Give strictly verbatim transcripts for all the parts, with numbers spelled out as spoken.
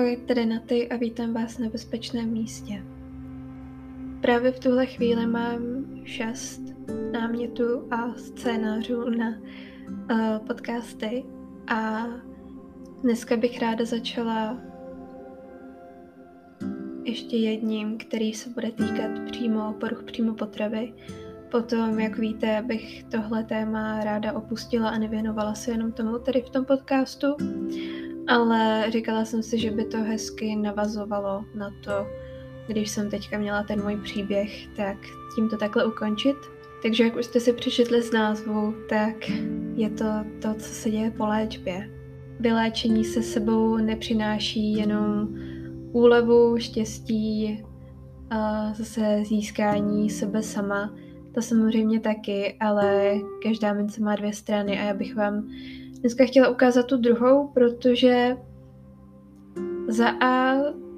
Ahoj, tady Naty a vítám vás na bezpečném místě. Právě v tuhle chvíli mám šest námětů a scénářů na uh, podcasty a dneska bych ráda začala ještě jedním, který se bude týkat přímo poruch příjmu potravy. Potom, jak víte, bych tohle téma ráda opustila a nevěnovala se jenom tomu tady v tom podcastu, ale říkala jsem si, že by to hezky navazovalo na to, když jsem teďka měla ten můj příběh, tak tím to takhle ukončit. Takže jak už jste si přečetli z názvu, tak je to to, co se děje po léčbě. Vyléčení se sebou nepřináší jenom úlevu, štěstí, a zase získání sebe sama. To samozřejmě taky, ale každá mince má dvě strany a já bych vám dneska chtěla ukázat tu druhou, protože za A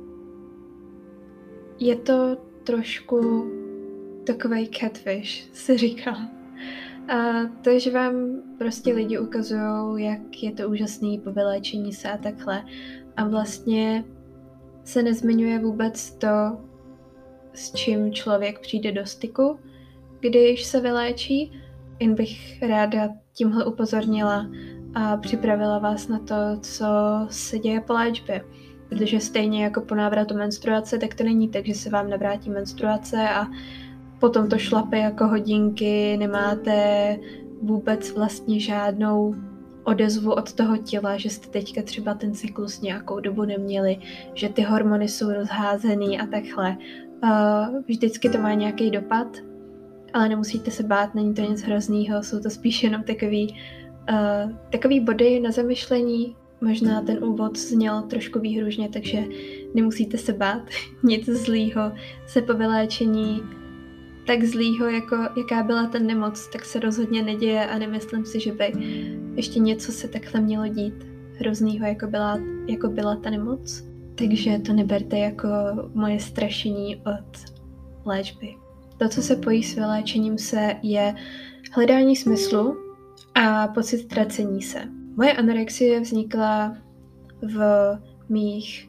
je to trošku takovej catfish, si říkám. A to, že vám prostě lidi ukazují, jak je to úžasný po vyléčení se a takhle. A vlastně se nezmiňuje vůbec to, s čím člověk přijde do styku, když se vyléčí. Jen bych ráda tímhle upozornila a připravila vás na to, co se děje po léčbě. Protože stejně jako po návratu menstruace, tak to není tak, že se vám navrátí menstruace a potom to šlape jako hodinky, nemáte vůbec vlastně žádnou odezvu od toho těla, že jste teďka třeba ten cyklus nějakou dobu neměli, že ty hormony jsou rozházený a takhle. Vždycky to má nějaký dopad, ale nemusíte se bát, není to nic hroznýho, jsou to spíš jenom takový, uh, takový body na zamyšlení. Možná ten úvod zněl trošku výhružně, takže nemusíte se bát. Nic zlýho se po vyléčení tak zlýho, jako jaká byla ta nemoc, tak se rozhodně neděje a nemyslím si, že by ještě něco se takhle mělo dít hroznýho, jako byla, jako byla ta nemoc. Takže to neberte jako moje strašení od léčby. To, co se pojí s vyléčením se, je hledání smyslu a pocit ztracení se. Moje anorexie vznikla v mých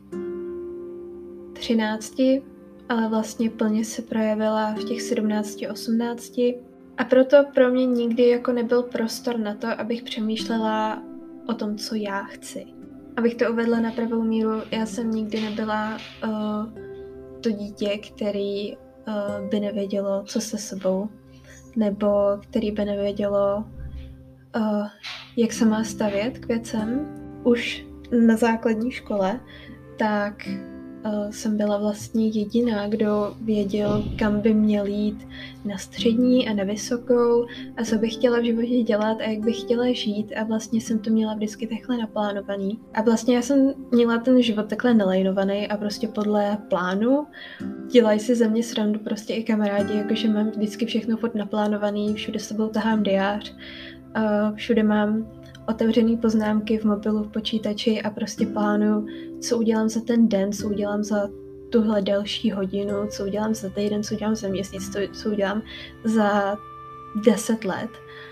třinácti, ale vlastně plně se projevila v těch sedmnácti, osmnácti. A proto pro mě nikdy jako nebyl prostor na to, abych přemýšlela o tom, co já chci. Abych to uvedla na pravou míru, já jsem nikdy nebyla uh, to dítě, který uh, by nevědělo, co se sebou, nebo který by nevědělo, uh, jak se má stavět k věcem. Už na základní škole, tak uh, jsem byla vlastně jediná, kdo věděl, kam by měl jít na střední a na vysokou a co bych chtěla v životě dělat a jak bych chtěla žít a vlastně jsem to měla vždycky takhle naplánovaný. A vlastně já jsem měla ten život takhle nalajnovaný a prostě podle plánu dělají si ze mě srandu prostě i kamarádi, jakože mám vždycky všechno furt naplánovaný, všude s sebou tahám diář, uh, všude mám otevřený poznámky v mobilu, v počítači a prostě plánuju, co udělám za ten den, co udělám za tuhle další hodinu, co udělám za týden, co udělám za měsíc, co, co udělám za deset let.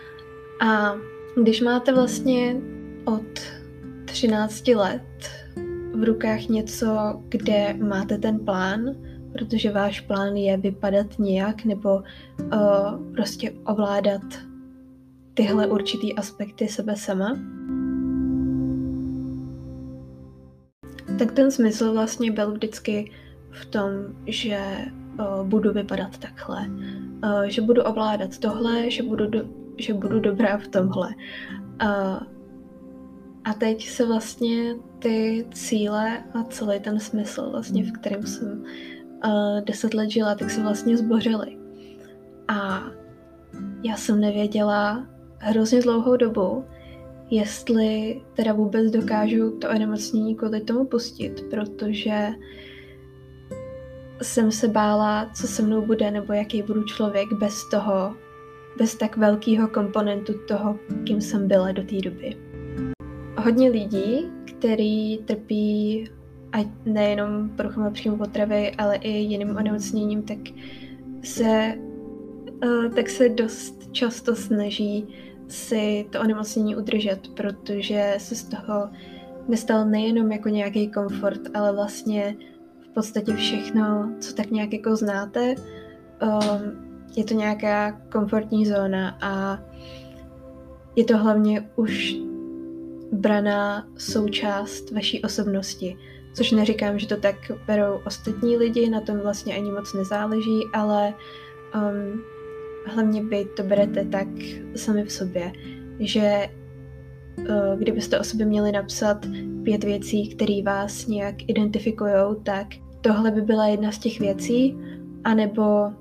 A když máte vlastně od třinácti let v rukách něco, kde máte ten plán, protože váš plán je vypadat nějak nebo uh, prostě ovládat tyhle určitý aspekty sebe sama, tak ten smysl vlastně byl vždycky v tom, že uh, budu vypadat takhle, uh, že budu ovládat tohle, že budu, do, že budu dobrá v tomhle. Uh, a teď se vlastně ty cíle a celý ten smysl, vlastně, v kterém jsem uh, deset let žila, tak se vlastně zbořily. A já jsem nevěděla hrozně dlouhou dobu, jestli teda vůbec dokážu to onemocnění kvůli tomu pustit, protože jsem se bála, co se mnou bude, nebo jaký budu člověk bez toho, bez tak velkého komponentu toho, kým jsem byla do té doby. Hodně lidí, kteří trpí ať nejenom poruchama příjmu potravy, ale i jiným onemocněním, tak se, uh, tak se dost často snaží si to onemocnění udržet, protože se z toho nestal nejenom jako nějaký komfort, ale vlastně v podstatě všechno, co tak nějak jako znáte. Um, je to nějaká komfortní zóna a je to hlavně už braná součást vaší osobnosti. Což neříkám, že to tak berou ostatní lidi, na tom vlastně ani moc nezáleží, ale um, hlavně vy to berete tak sami v sobě, že uh, kdybyste o sobě měli napsat pět věcí, které vás nějak identifikujou, tak tohle by byla jedna z těch věcí, anebo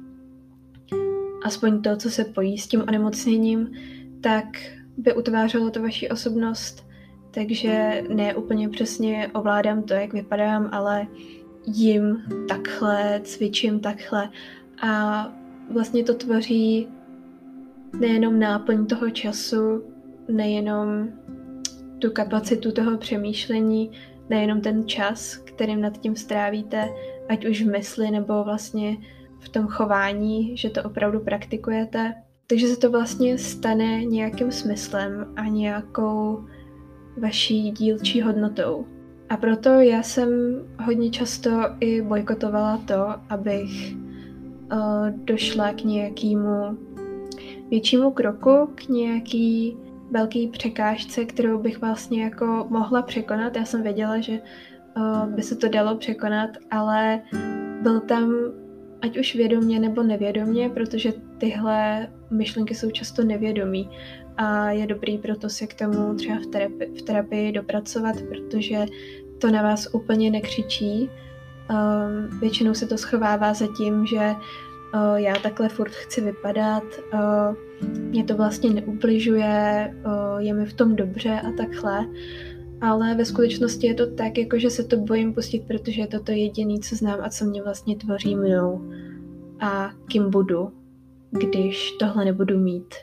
aspoň to, co se pojí s tím onemocněním, tak by utvářelo to vaši osobnost, takže ne úplně přesně ovládám to, jak vypadám, ale jim takhle, cvičím takhle a vlastně to tvoří nejenom náplň toho času, nejenom tu kapacitu toho přemýšlení, nejenom ten čas, kterým nad tím strávíte, ať už v mysli nebo vlastně v tom chování, že to opravdu praktikujete. Takže se to vlastně stane nějakým smyslem a nějakou vaší dílčí hodnotou. A proto já jsem hodně často i bojkotovala to, abych uh, došla k nějakému většímu kroku, k nějaký velký překážce, kterou bych vlastně jako mohla překonat. Já jsem věděla, že uh, by se to dalo překonat, ale byl tam ať už vědomě nebo nevědomě, protože tyhle myšlenky jsou často nevědomí a je dobrý proto se k tomu třeba v terapii, v terapii dopracovat, protože to na vás úplně nekřičí. Um, většinou se to schovává za tím, že uh, já takhle furt chci vypadat, uh, mě to vlastně neubližuje, uh, je mi v tom dobře a takhle. Ale ve skutečnosti je to tak, jako že se to bojím pustit, protože je to to jediné, co znám a co mě vlastně tvoří mnou a kým budu, když tohle nebudu mít.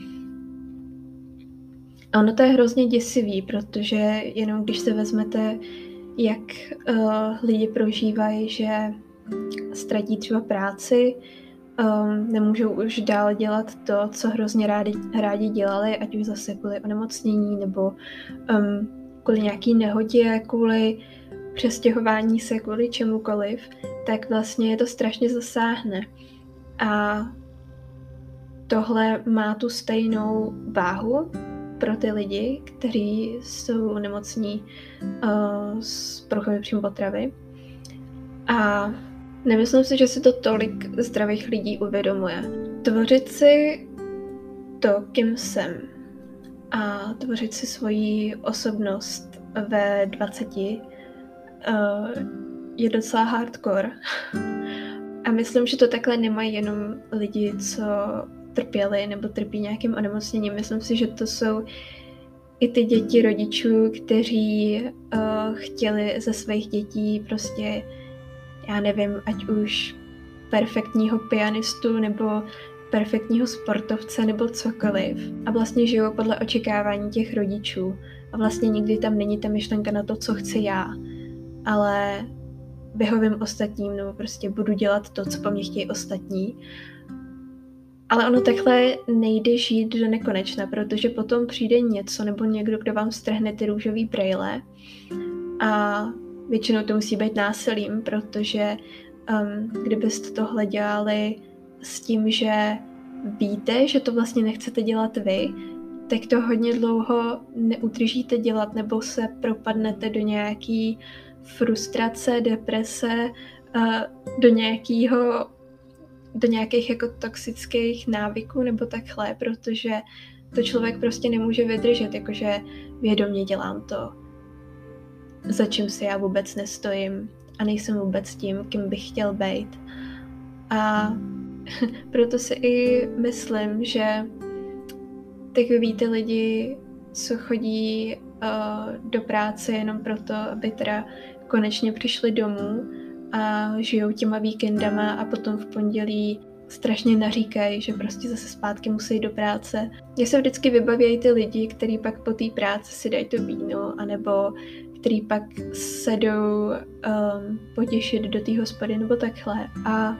A ono to je hrozně děsivý, protože jenom když se vezmete, jak uh, lidi prožívají, že ztratí třeba práci, um, nemůžou už dál dělat to, co hrozně rádi, rádi dělali, ať už zase kvůli onemocnění nebo um, kvůli nějaký nehodě, kvůli přestěhování se, kvůli čemukoliv, tak vlastně je to strašně zasáhne. A tohle má tu stejnou váhu pro ty lidi, kteří jsou nemocní uh, s poruchami příjmu potravy. A nemyslím si, že si to tolik zdravých lidí uvědomuje. Tvořit si to, kým jsem, a tvořit si svoji osobnost ve dvaceti uh, je docela hardcore. A myslím, že to takhle nemají jenom lidi, co trpěli nebo trpí nějakým onemocněním. Myslím si, že to jsou i ty děti rodičů, kteří uh, chtěli ze svých dětí prostě, já nevím, ať už perfektního pianistu nebo perfektního sportovce nebo cokoliv. A vlastně žijou podle očekávání těch rodičů. A vlastně nikdy tam není ta myšlenka na to, co chci já. Ale vyhovím ostatním, nebo prostě budu dělat to, co po mně chtějí ostatní. Ale ono takhle nejde žít do nekonečna, protože potom přijde něco nebo někdo, kdo vám strhne ty růžový brejle a většinou to musí být násilím, protože um, kdybyste tohle dělali s tím, že víte, že to vlastně nechcete dělat vy, tak to hodně dlouho neudržíte dělat nebo se propadnete do nějaký frustrace, deprese, do nějakého, do nějakých jako toxických návyků nebo takhle, protože to člověk prostě nemůže vydržet, jakože vědomě dělám to, za čím si já vůbec nestojím a nejsem vůbec tím, kým bych chtěl být. A proto si i myslím, že takový ty lidi, co chodí uh, do práce jenom proto, aby teda konečně přišli domů a žijou těma víkendama a potom v pondělí strašně naříkají, že prostě zase zpátky musí do práce. Mně se vždycky vybavějí ty lidi, kteří pak po té práci si dají to víno, anebo který pak se jdou um, potěšit do té hospody nebo takhle. A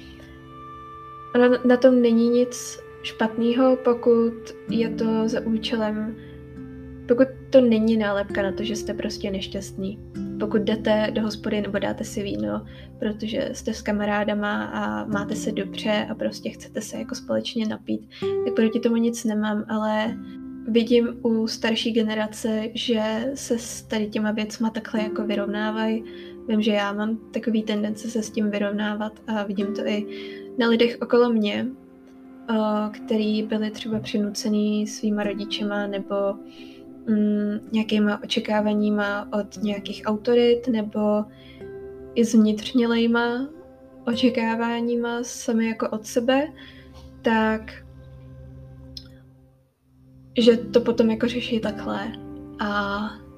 ono na tom není nic špatného, pokud je to za účelem pokud to není nálepka na to, že jste prostě nešťastný. Pokud jdete do hospody nebo dáte si víno, protože jste s kamarádama a máte se dobře a prostě chcete se jako společně napít, tak proti tomu nic nemám, ale vidím u starší generace, že se s tady těma věcma takhle jako vyrovnávají. Vím, že já mám takový tendence se s tím vyrovnávat a vidím to i na lidech okolo mě, který byli třeba přinucený svýma rodičema nebo mm, nějakýma očekáváníma od nějakých autorit nebo i zvnitřnělejma očekáváníma sami jako od sebe, tak že to potom jako řeší takhle. A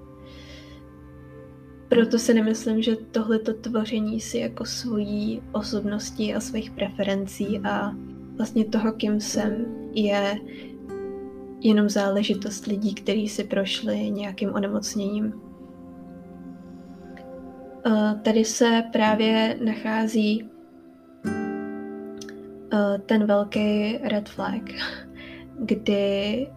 proto si nemyslím, že tohleto tvoření si jako svojí osobností a svých preferencí a vlastně toho, kým jsem, je jenom záležitost lidí, kteří si prošli nějakým onemocněním. Tady se právě nachází ten velký red flag, kdy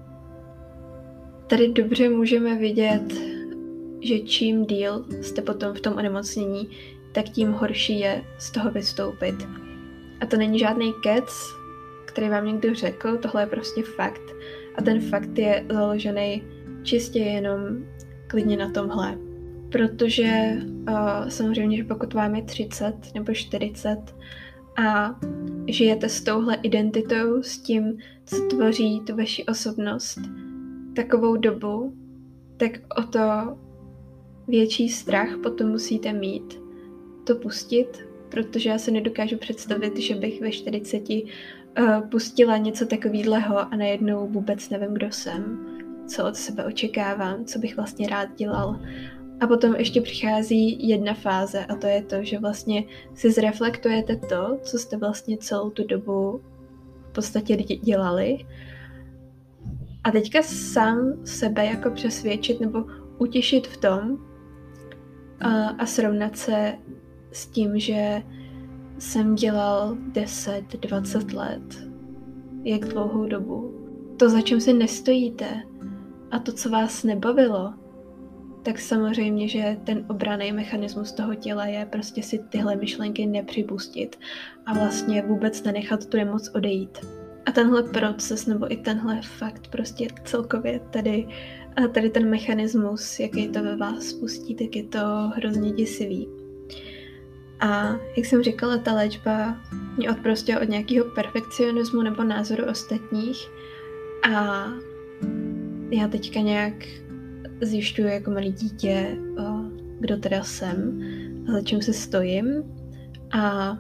tady dobře můžeme vidět, že čím díl jste potom v tom onemocnění, tak tím horší je z toho vystoupit. A to není žádný kec, který vám někdo řekl, tohle je prostě fakt. A ten fakt je založený čistě jenom klidně na tomhle. Protože uh, samozřejmě, že pokud vám je třicet nebo čtyřicet a žijete s touhle identitou, s tím, co tvoří tu vaši osobnost, takovou dobu, tak o to větší strach potom musíte mít to pustit, protože já se nedokážu představit, že bych ve čtyřiceti uh, pustila něco takového a najednou vůbec nevím, kdo jsem, co od sebe očekávám, co bych vlastně rád dělal. A potom ještě přichází jedna fáze a to je to, že vlastně si zreflektujete to, co jste vlastně celou tu dobu v podstatě dělali. A teďka sám sebe jako přesvědčit nebo utěšit v tom a, a srovnat se s tím, že jsem dělal deset dvacet let. Jak dlouhou dobu. To, za čím si nestojíte a to, co vás nebavilo, tak samozřejmě, že ten obranný mechanismus toho těla je prostě si tyhle myšlenky nepřipustit a vlastně vůbec nenechat tu nemoc odejít. A tenhle proces, nebo i tenhle fakt prostě celkově tady, tady ten mechanismus, jaký to ve vás spustí, tak je to hrozně děsivý. A jak jsem říkala, ta léčba mě odprostila od nějakého perfekcionismu nebo názoru ostatních a já teďka nějak zjišťuju jako malý dítě, kdo teda jsem a za čím se stojím a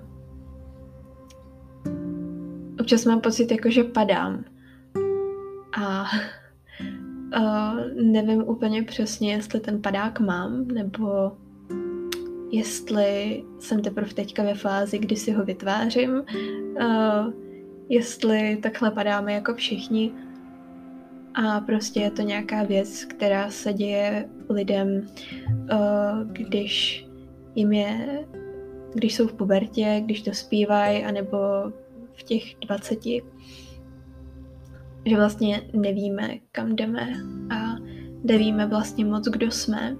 občas mám pocit, jako že padám a nevím úplně přesně, jestli ten padák mám, nebo jestli jsem teprve teďka ve fázi, kdy si ho vytvářím, uh, jestli takhle padáme jako všichni a prostě je to nějaká věc, která se děje lidem, uh, když jim je, když jsou v pubertě, když to zpívají, anebo v těch dvaceti, že vlastně nevíme, kam jdeme a nevíme vlastně moc, kdo jsme.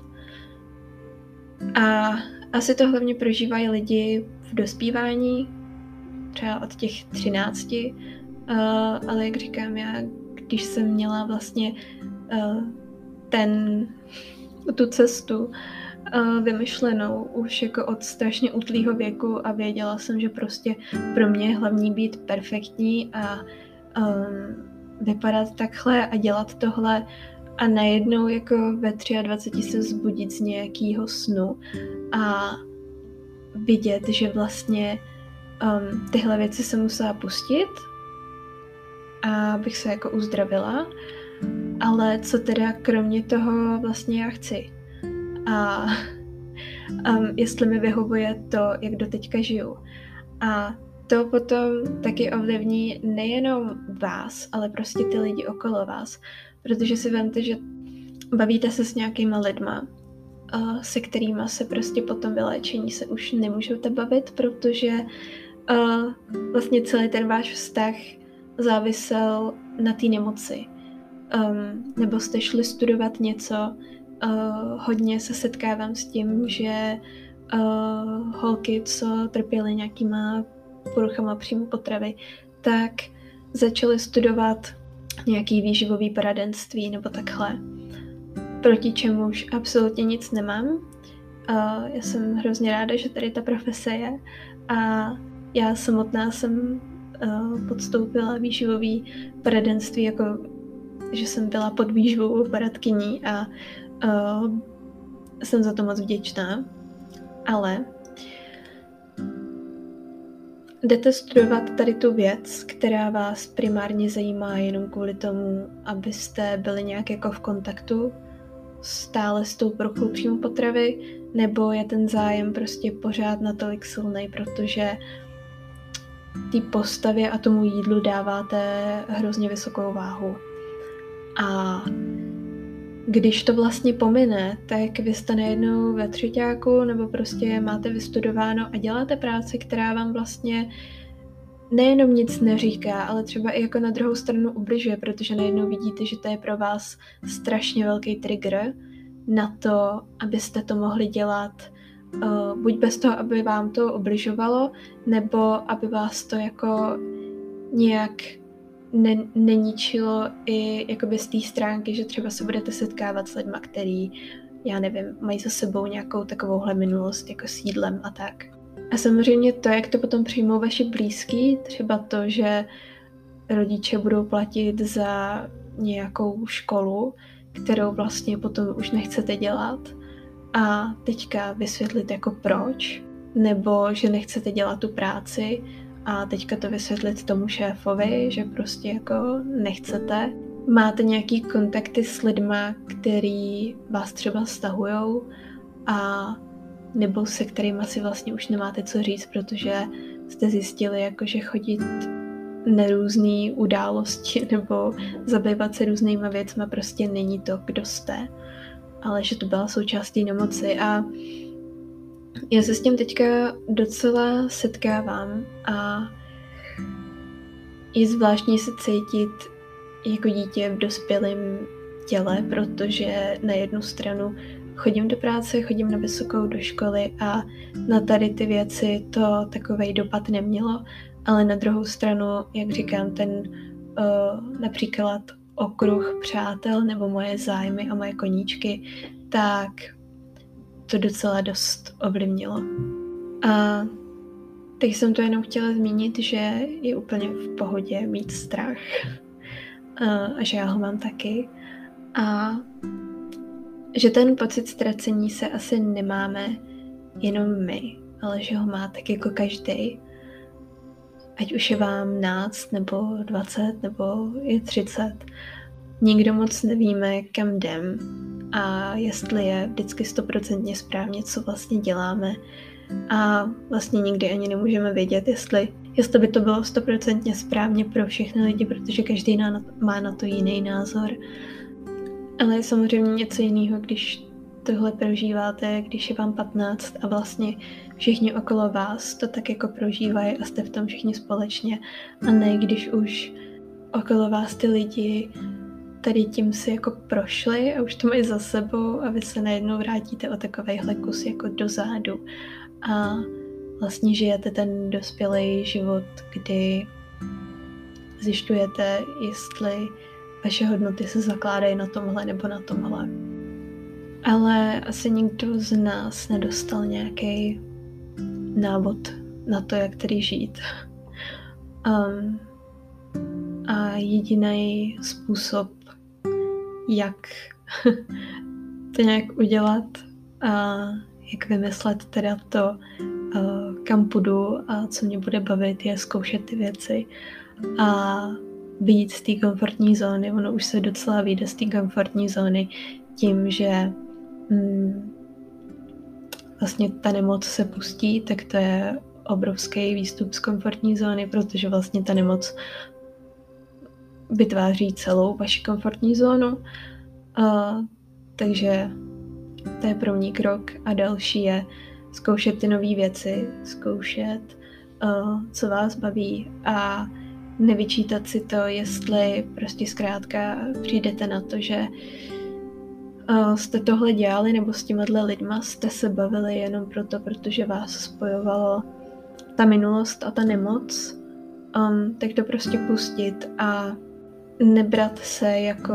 A asi to hlavně prožívají lidi v dospívání, třeba od těch třinácti, uh, ale jak říkám já, když jsem měla vlastně uh, ten, tu cestu uh, vymyšlenou už jako od strašně útlýho věku a věděla jsem, že prostě pro mě je hlavní být perfektní a um, vypadat takhle a dělat tohle, a najednou jako ve dvaceti třech se vzbudit z nějakého snu a vidět, že vlastně um, tyhle věci se musela pustit a abych se jako uzdravila, ale co teda kromě toho vlastně já chci. A um, jestli mi vyhovuje to, jak doteďka žiju. A to potom taky ovlivní nejenom vás, ale prostě ty lidi okolo vás. Protože si vemte, že bavíte se s nějakýma lidma, uh, se kterýma se prostě po tom vyléčení se už nemůžete bavit, protože uh, vlastně celý ten váš vztah závisel na té nemoci. um, nebo jste šli studovat něco. Uh, hodně se setkávám s tím, že uh, holky, co trpěly nějakýma poruchama příjmu potravy, tak začaly studovat nějaký výživový poradenství nebo takhle. Proti čemuž absolutně nic nemám. Uh, já jsem hrozně ráda, že tady ta profese je a já samotná jsem uh, podstoupila výživový poradenství, jako že jsem byla pod výživovou poradkyní a uh, jsem za to moc vděčná. Ale jdete studovat tady tu věc, která vás primárně zajímá jenom kvůli tomu, abyste byli nějak jako v kontaktu stále s tou poruchou příjmu potravy, nebo je ten zájem prostě pořád natolik silný, protože té postavě a tomu jídlu dáváte hrozně vysokou váhu. A když to vlastně pomine, tak vy jste najednou ve třeťáku nebo prostě máte vystudováno a děláte práci, která vám vlastně nejenom nic neříká, ale třeba i jako na druhou stranu ubližuje, protože najednou vidíte, že to je pro vás strašně velký trigger na to, abyste to mohli dělat uh, buď bez toho, aby vám to ubližovalo, nebo aby vás to jako nějak ne- neničilo i jakoby z té stránky, že třeba se budete setkávat s lidma, který, já nevím, mají za sebou nějakou takovouhle minulost jako s jídlem a tak. A samozřejmě to, jak to potom přijmou vaši blízký, třeba to, že rodiče budou platit za nějakou školu, kterou vlastně potom už nechcete dělat a teďka vysvětlit jako proč, nebo že nechcete dělat tu práci a teďka to vysvětlit tomu šéfovi, že prostě jako nechcete. Máte nějaký kontakty s lidma, který vás třeba stahujou a nebo se kterými si vlastně už nemáte co říct, protože jste zjistili, jako, že chodit na různé události nebo zabývat se různýma věcma prostě není to, kdo jste, ale že to byla součástí nemoci. A já se s tím teďka docela setkávám a je zvláštní se cítit jako dítě v dospělém těle, protože na jednu stranu chodím do práce, chodím na vysokou do školy a na tady ty věci to takovej dopad nemělo, ale na druhou stranu, jak říkám, ten uh, například okruh přátel nebo moje zájmy a moje koníčky, tak to docela dost ovlivnilo. A teď jsem to jenom chtěla zmínit, že je úplně v pohodě mít strach a že já ho mám taky a že ten pocit ztracení se asi nemáme jenom my, ale že ho má tak jako každý. Ať už je vám náct, nebo dvacet, nebo je třicet. Nikdo moc nevíme, kam jdem a jestli je vždycky stoprocentně správně, co vlastně děláme. A vlastně nikdy ani nemůžeme vědět, jestli, jestli by to bylo stoprocentně správně pro všechny lidi, protože každý na, má na to jiný názor. Ale je samozřejmě něco jiného, když tohle prožíváte, když je vám patnáct a vlastně všichni okolo vás to tak jako prožívají a jste v tom všichni společně. A ne, když už okolo vás ty lidi tady tím si jako prošli a už to mají za sebou a vy se najednou vrátíte o takovejhle kus jako dozadu. A vlastně žijete ten dospělý život, kdy zjišťujete, jestli vaše hodnoty se zakládají na tomhle nebo na tomhle. Ale asi nikdo z nás nedostal nějaký návod na to, jak tedy žít. Um, a jediný způsob, jak to nějak udělat a jak vymyslet teda to, uh, kam půjdu a co mě bude bavit, je zkoušet ty věci a vyjít z té komfortní zóny. Ono už se docela vyjde z té komfortní zóny tím, že mm, vlastně ta nemoc se pustí, tak to je obrovský výstup z komfortní zóny, protože vlastně ta nemoc vytváří celou vaši komfortní zónu. Uh, takže to je první krok a další je zkoušet ty nové věci, zkoušet, uh, co vás baví a nevyčítat si to, jestli prostě zkrátka přijdete na to, že uh, jste tohle dělali nebo s těmihle lidma jste se bavili jenom proto, protože vás spojovalo ta minulost a ta nemoc, um, tak to prostě pustit a nebrat se jako,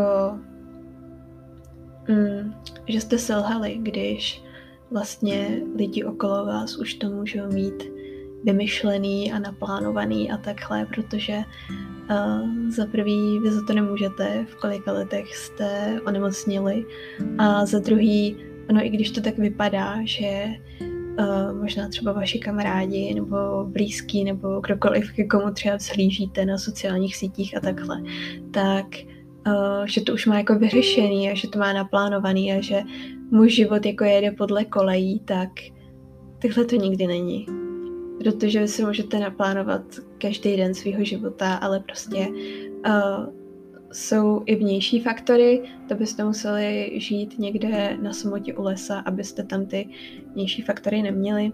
um, že jste selhali, když vlastně lidi okolo vás už to můžou mít vymyšlený a naplánovaný a takhle, protože uh, za prvý vy za to nemůžete, v kolika letech jste onemocnili, a za druhý, ono i když to tak vypadá, že uh, možná třeba vaši kamarádi nebo blízký nebo kdokoliv, ke komu třeba vzhlížíte na sociálních sítích a takhle, tak uh, že to už má jako vyřešený a že to má naplánovaný a že můj život jako jede podle kolejí, tak takhle to nikdy není. Protože vy si můžete naplánovat každý den svého života, ale prostě uh, jsou i vnější faktory, to byste museli žít někde na samotě u lesa, abyste tam ty vnější faktory neměli.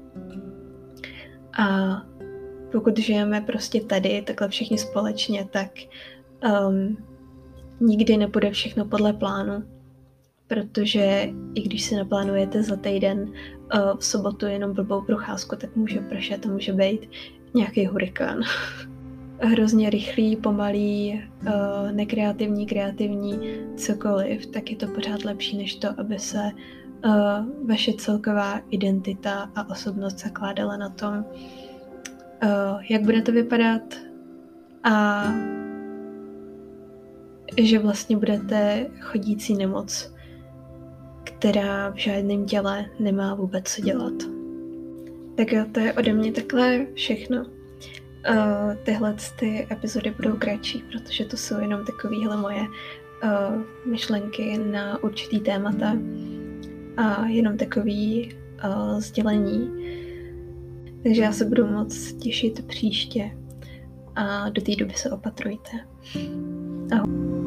A pokud žijeme prostě tady, takhle všichni společně, tak um, nikdy nebude všechno podle plánu. Protože i když si naplánujete za týden uh, v sobotu jenom blbou procházku, tak může pršet a může být nějaký hurikán. Hrozně rychlý, pomalý, uh, nekreativní, kreativní, cokoliv, tak je to pořád lepší než to, aby se uh, vaše celková identita a osobnost zakládala na tom, uh, jak bude to vypadat a že vlastně budete chodící nemoc, která v žádném těle nemá vůbec co dělat. Tak jo, to je ode mě takhle všechno. Uh, tyhle ty epizody budou kratší, protože to jsou jenom takovéhle moje uh, myšlenky na určitý témata a jenom takový uh, sdělení. Takže já se budu moc těšit příště a do té doby se opatrujte. Ahoj.